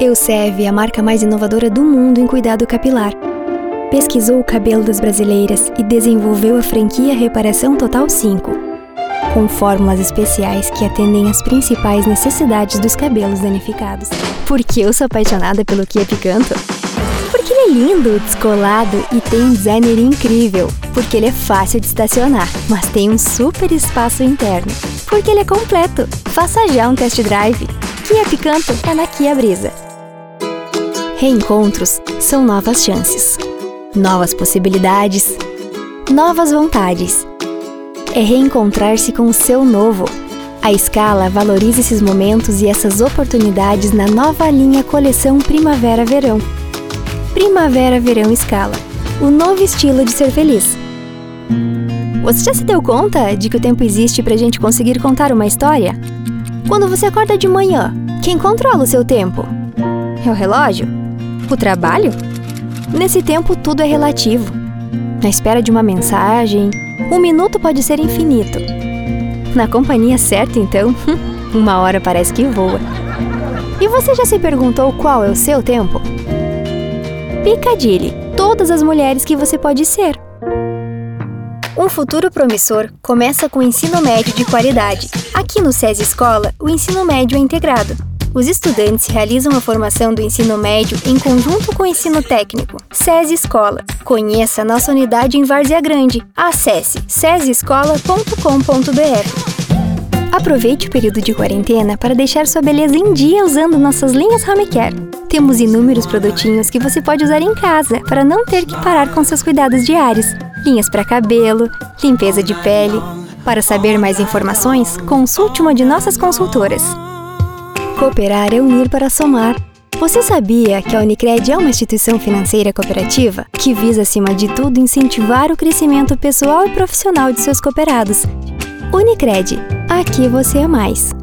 Elseve é a marca mais inovadora do mundo em cuidado capilar. Pesquisou o cabelo das brasileiras e desenvolveu a franquia Reparação Total 5, com fórmulas especiais que atendem às principais necessidades dos cabelos danificados. Por que eu sou apaixonada pelo Kia Picanto? Porque ele é lindo, descolado e tem um designer incrível. Porque ele é fácil de estacionar, mas tem um super espaço interno. Porque ele é completo. Faça já um test drive. Kia Picanto é na Kia Brisa. Reencontros são novas chances, novas possibilidades, novas vontades. É reencontrar-se com o seu novo. A Scala valoriza esses momentos e essas oportunidades na nova linha Coleção Primavera-Verão. Primavera-Verão Scala, o novo estilo de ser feliz. Você já se deu conta de que o tempo existe pra gente conseguir contar uma história? Quando você acorda de manhã, quem controla o seu tempo? É o relógio? O trabalho? Nesse tempo tudo é relativo. Na espera de uma mensagem, um minuto pode ser infinito. Na companhia certa, então, uma hora parece que voa. E você já se perguntou qual é o seu tempo? Piccadilly, todas as mulheres que você pode ser. Um futuro promissor começa com o ensino médio de qualidade. Aqui no SESI Escola, o ensino médio é integrado. Os estudantes realizam a formação do ensino médio em conjunto com o ensino técnico. SESI Escola. Conheça a nossa unidade em Várzea Grande. Acesse sesiescola.com.br. Aproveite o período de quarentena para deixar sua beleza em dia usando nossas linhas Home Care. Temos inúmeros produtinhos que você pode usar em casa para não ter que parar com seus cuidados diários. Linhas para cabelo, limpeza de pele. Para saber mais informações, consulte uma de nossas consultoras. Cooperar é unir para somar. Você sabia que a Unicred é uma instituição financeira cooperativa que visa, acima de tudo, incentivar o crescimento pessoal e profissional de seus cooperados? Unicred, aqui você é mais.